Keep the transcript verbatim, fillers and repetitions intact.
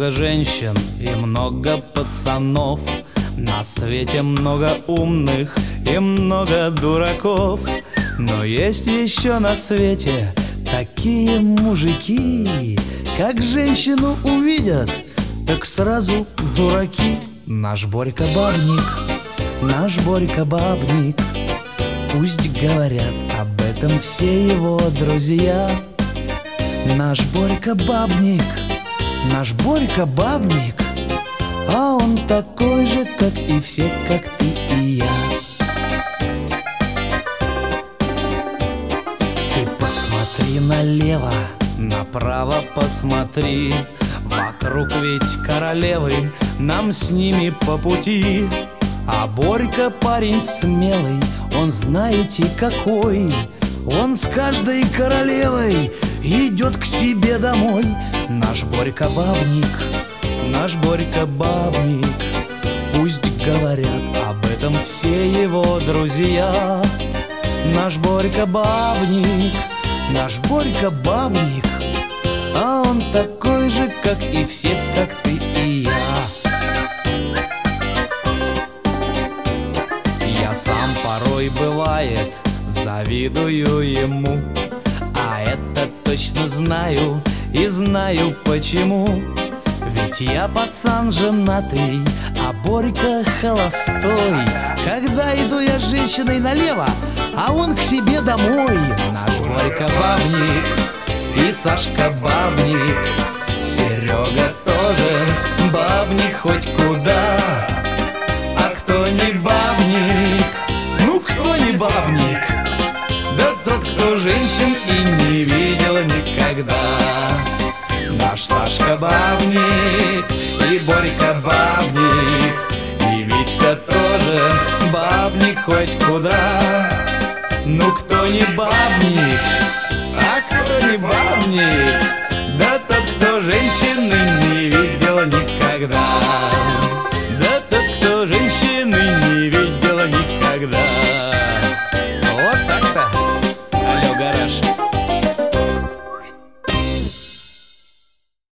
много женщин и много пацанов, на свете много умных и много дураков. Но есть еще на свете такие мужики, как женщину увидят, так сразу дураки. Наш Борька бабник, наш Борька бабник, пусть говорят об этом все его друзья. Наш Борька бабник, наш Борька бабник, а он такой же, как и все, как ты и я. Ты посмотри налево, направо посмотри, вокруг ведь королевы, нам с ними по пути. А Борька парень смелый, он знаете какой, он с каждой королевой идет к себе домой. Наш Борька бабник, наш Борька бабник, пусть говорят об этом все его друзья. Наш Борька бабник, наш Борька бабник, а он такой же, как и все, как ты и я. Я сам порой, бывает, завидую ему, а это точно знаю и знаю почему. Ведь я пацан женатый, а Борька холостой. Когда иду я с женщиной налево, а он к себе домой. Наш Борька бабник и Сашка бабник, Серега тоже бабник хоть куда. А кто не бабник? Ну кто не бабник? Да тот, кто женщин и не видел никогда. Наш Сашка бабник и Борька бабник, и Витька тоже бабник хоть куда. Ну кто не бабник? А кто не бабник? Да тот, кто женщины не видел никогда.